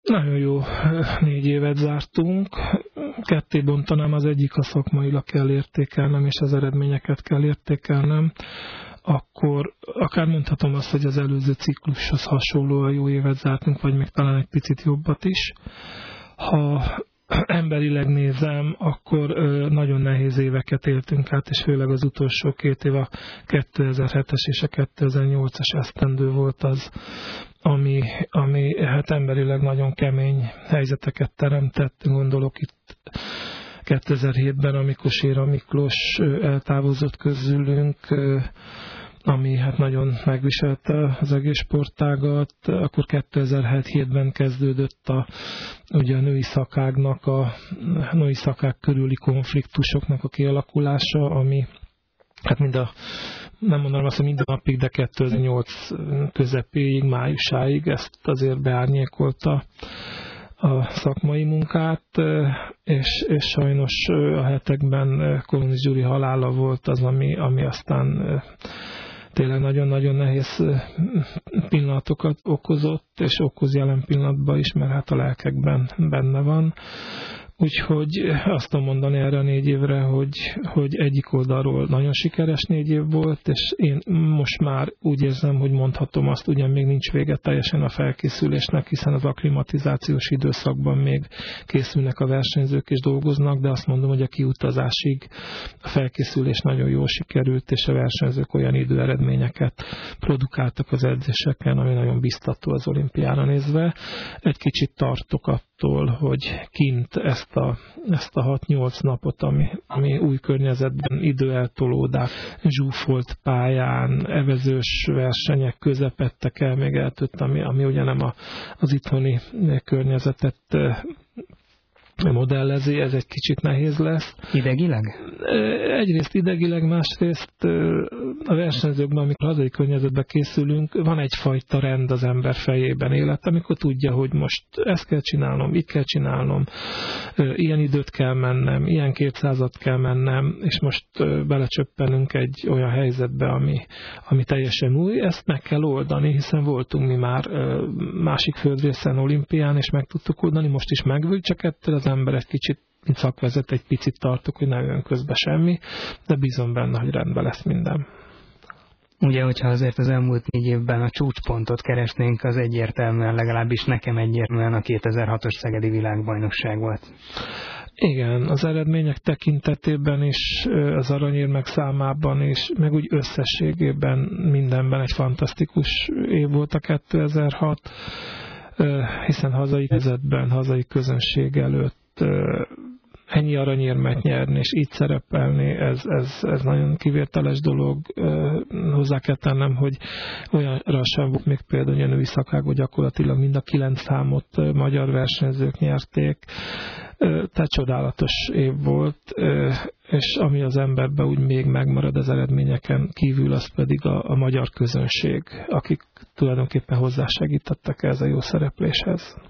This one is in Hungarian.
Nagyon jó 4 évet zártunk. Ketté bontanám, az egyik a szakmailag kell értékelnem, és az eredményeket kell értékelnem. Akkor akár mondhatom azt, hogy az előző ciklushoz hasonlóan jó évet zártunk, vagy még talán egy picit jobbat is. Ha emberileg nézem, akkor nagyon nehéz éveket éltünk át, és főleg az utolsó 2 év, a 2007-es és a 2008-as esztendő volt az, ami hát emberileg nagyon kemény helyzeteket teremtett. Gondolok itt 2007-ben, amikor Séra Miklós eltávozott közülünk, ami hát nagyon megviselte az egész sportágat. Akkor 2007-ben kezdődött ugye a női szakák körüli konfliktusoknak a kialakulása, ami hát nem mondanám azt, hogy minden napig, de 2008 közepéig, májusáig ezt azért beárnyékolta a szakmai munkát, és sajnos a hetekben Kolonics Gyuri halála volt az, ami aztán tényleg nagyon-nagyon nehéz pillanatokat okozott, és okoz jelen pillanatban is, mert hát a lelkekben benne van. Úgyhogy azt tudom mondani erre a 4 évre, hogy egyik oldalról nagyon sikeres 4 év volt, és én most már úgy érzem, hogy mondhatom azt, ugyan még nincs vége teljesen a felkészülésnek, hiszen az akklimatizációs időszakban még készülnek a versenyzők és dolgoznak, de azt mondom, hogy a kiutazásig a felkészülés nagyon jól sikerült, és a versenyzők olyan időeredményeket produkáltak az edzéseken, ami nagyon biztató az olimpiára nézve. Egy kicsit tartok attól, hogy kint ezt a 6-8 napot, ami új környezetben időeltolódás, zsúfolt pályán, evezős versenyek közepettek el, még eltött, ami ugye nem az itthoni környezetet modellezi, ez egy kicsit nehéz lesz. Idegileg? Egyrészt idegileg, másrészt a versenyzőkben, amikor hazai környezetbe készülünk, van egyfajta rend az ember fejében élet, amikor tudja, hogy most ezt kell csinálnom, így kell csinálnom, ilyen időt kell mennem, ilyen 200-at kell mennem, és most belecsöppenünk egy olyan helyzetbe, ami teljesen új, ezt meg kell oldani, hiszen voltunk mi már másik földrészen olimpián, és meg tudtuk oldani, most is megvőjük, csak ettől az ember egy kicsit, mint szakvezet, egy picit tartok, hogy ne jön közbe semmi, de bízom benne, hogy rendben lesz minden. Ugye, hogyha azért az elmúlt 4 évben a csúcspontot keresnénk, az egyértelműen, legalábbis nekem egyértelműen a 2006-os szegedi világbajnokság volt. Igen, az eredmények tekintetében is, az aranyérmek számában is, meg úgy összességében mindenben egy fantasztikus év volt a 2006, hiszen hazai helyzetben, hazai közönség előtt ennyi aranyérmet nyerni, és így szerepelni, ez nagyon kivételes dolog. Hozzá kell tennem, hogy olyanra sem volt még például, hogy a női szakákban gyakorlatilag mind a 9 számot magyar versenyzők nyerték. Tehát csodálatos év volt, és ami az emberben úgy még megmarad az eredményeken kívül, az pedig a magyar közönség, akik tulajdonképpen hozzásegítettek ez a jó szerepléshez.